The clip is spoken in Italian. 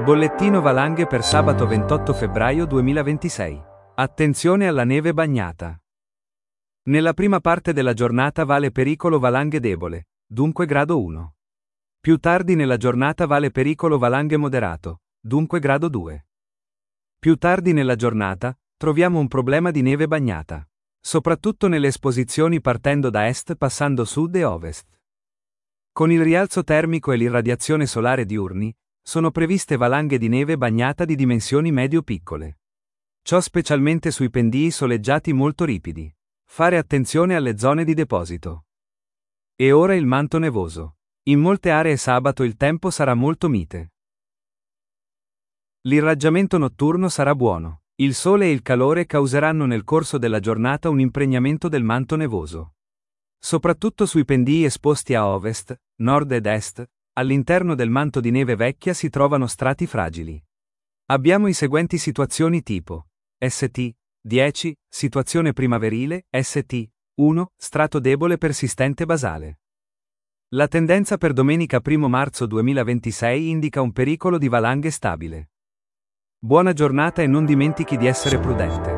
Bollettino valanghe per sabato 28 febbraio 2026. Attenzione alla neve bagnata. Nella prima parte della giornata vale pericolo valanghe debole, dunque grado 1. Più tardi nella giornata vale pericolo valanghe moderato, dunque grado 2. Più tardi nella giornata, troviamo un problema di neve bagnata, soprattutto nelle esposizioni partendo da est passando sud e ovest. Con il rialzo termico e l'irradiazione solare diurni, sono previste valanghe di neve bagnata di dimensioni medio-piccole. Ciò specialmente sui pendii soleggiati molto ripidi. Fare attenzione alle zone di deposito. E ora il manto nevoso. In molte aree sabato il tempo sarà molto mite. L'irraggiamento notturno sarà buono. Il sole e il calore causeranno nel corso della giornata un impregnamento del manto nevoso. Soprattutto sui pendii esposti a ovest, nord ed est, all'interno del manto di neve vecchia si trovano strati fragili. Abbiamo i seguenti situazioni tipo: St. 10, situazione primaverile, St. 1, strato debole persistente basale. La tendenza per domenica 1 marzo 2026 indica un pericolo di valanghe stabile. Buona giornata e non dimentichi di essere prudente.